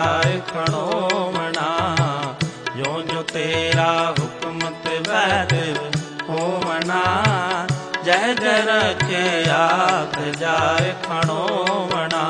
ਜਾਏ ਖੜੋਵਣਾ। ਜੋ ਜੋ ਤੇਰਾ ਹੁਕਮ ਤਿਵੈ ਤਿਵ ਹੋਵਣਾ। ਜਹ ਜਹ ਰਖੇ ਆਖ ਜਾਏ ਖੜੋਵਣਾ।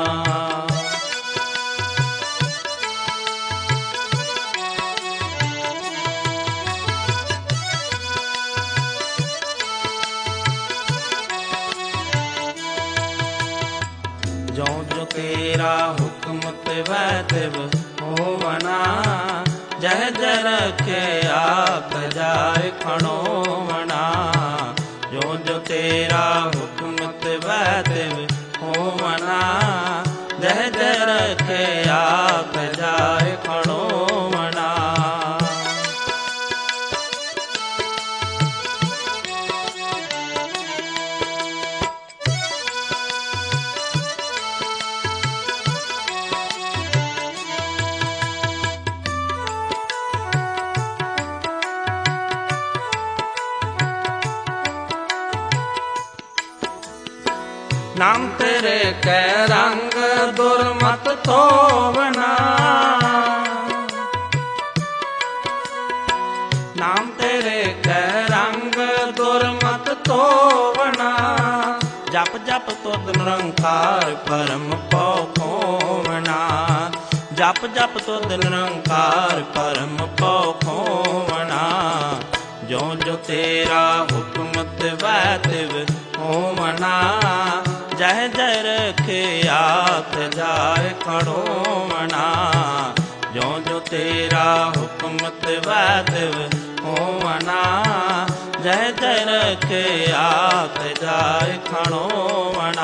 ਜੋ ਜੋ ਤੇਰਾ ਹੁਕਮ ਤਿਵੈ ਤਿਵ ਹੋਵਣਾ। ਜਹ ਜਹ ਰਖੇ ਆਖ ਜਾਏ ਖੜੋਵਣਾ। ਜੋ ਜੋ ਤੇਰਾ ਹੁਕਮ ਤਿਵੈ ਤਿਵ ਹੋਵਣਾ। ਜਹ ਜਹ ਰਖੇ ਆਖ ਜਾਏ ਖੜੋਵਣਾ। ਨਾਮ ਤੇਰੇ ਕੈ ਰੰਗ ਦੁਰਮਤ ਧੋਵਣਾ। ਨਾਮ ਤੇਰੇ ਕੈ ਰੰਗ ਦੁਰਮਤ ਧੋਵਣਾ। ਜਪ ਜਪ ਤੁਧ ਨਿਰੰਕਾਰ ਪਰਮ ਪਉ ਖੋਵਣਾ। ਜਪ ਜਪ ਤੁਧ ਨਿਰੰਕਾਰ ਪਰਮ ਪਉ ਖੋਵਣਾ। ਜੋ ਜੋ ਤੇਰਾ ਹੁਕਮ ਤਿਵੈ ਤਿਵ ਹੋਵਣਾ। ਜਹ ਜਹ ਰਖੇ ਆਖ ਜਾਏ ਖੜੋਵਣਾ। ਜੋ ਜੋ ਤੇਰਾ ਹੁਕਮ ਤਿਵੈ ਤਿਵ ਹੋਵਣਾ। ਜਹ ਜਹ ਰਖੇ ਆਖ ਜਾਏ ਖੜੋਵਣਾ।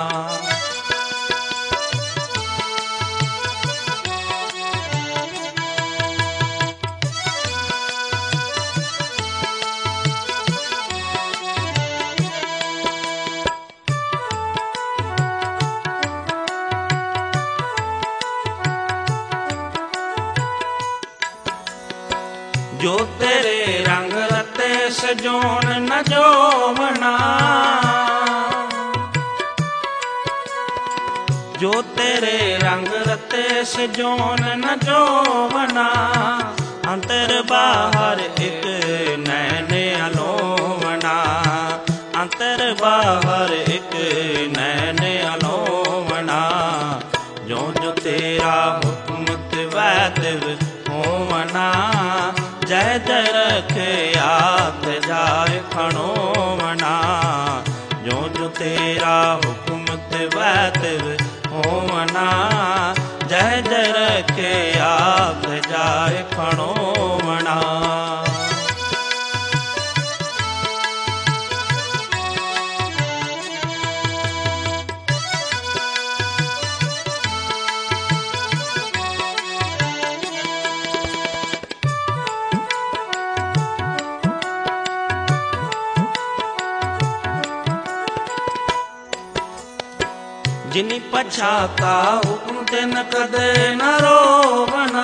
ਜੋ ਤੇਰੇ ਰੰਗ ਰਤੇ ਸਜੋਣ ਨ ਜੋਵਣਾ। ਜੋ ਤੇਰੇ ਰੰਗ ਰਤੇ ਸਜੋਣ ਨ ਜੋਵਣਾ। ਅੰਤਰ ਬਾਹਰ ਇਕ ਨੈਣ ਅਲੋਵਣਾ। ਅੰਤਰ ਬਾਹਰ ਇਕ ਨੈਣ ਅਲੋਵਣਾ। ਜੋ ਜੋ ਤੇਰਾ ਹੁਕਮ ਤਿਵੈ ਤਿਵ ਹੋਵਣਾ। ਜਹ ਜਹ ਰਖੇ ਆਖ ਜਾਏ ਖੜੋਵਣਾ। ਜੋ ਜੋ ਤੇਰਾ ਹੁਕਮ ਤਿਵੈ ਤਿਵ ਹੋਵਣਾ। ਜਹ ਜਹ ਰਖੇ ਆਖ ਜਾਏ ਖੜੋਵਣਾ। ਜਿਨੀ ਪਛਾਤਾ ਹੁਕਮ ਤਿਨ ਕਦੇ ਨ ਰੋਵਣਾ।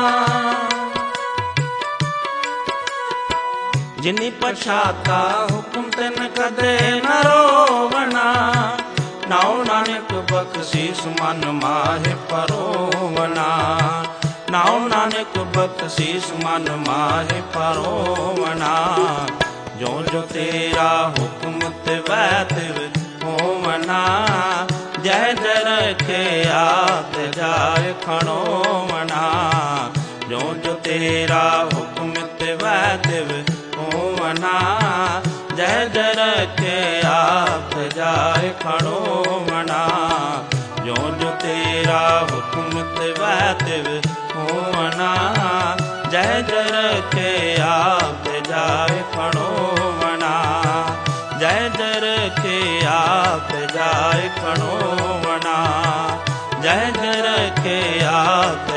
ਜਿਨੀ ਪਛਾਤਾ ਹੁਕਮ ਤਿਨ ਕਦੇ ਨ ਰੋਵਣਾ। ਨਾਉ ਨਾਨਕ ਬਖਸ਼ੀਸ ਮਨ ਮਾਹਿ ਪਰੋਵਣਾ। ਨਾਉ ਨਾਨਕ ਬਖਸ਼ੀਸ ਮਨ ਮਾਹਿ ਪਰੋਵਣਾ। ਜੋ ਜੋ ਤੇਰਾ ਹੁਕਮ ਤਿਵੈ ਤਿਵ ਹੋਵਣਾ। ਜਹ ਜਹ ਰਖੇ ਆਖ ਜਾਏ ਖੜੋਵਣਾ। ਜੋ ਜੋ ਤੇਰਾ ਹੁਕਮ ਤਿਵੈ ਤਿਵ ਹੋਵਣਾ। ਜਹ ਜਹ ਰਖੇ ਆਖ ਜਾਏ ਖੜੋਵਣਾ। ਜੋ ਜੋ ਤੇਰਾ ਹੁਕਮ ਤਿਵੈ ਤਿਵ ਹੋਵਣਾ। ਜਹ ਜਹ ਰਖੇ ਆਖ ਜਾਏ ਖੜੋਵਣਾ। ਜਹ ਜਹ ਰਖੇ ਆਖ ਜਾਏ ਖੜੋਵਣਾ। ਜਹ ਜਹ ਰਖੇ ਆਖ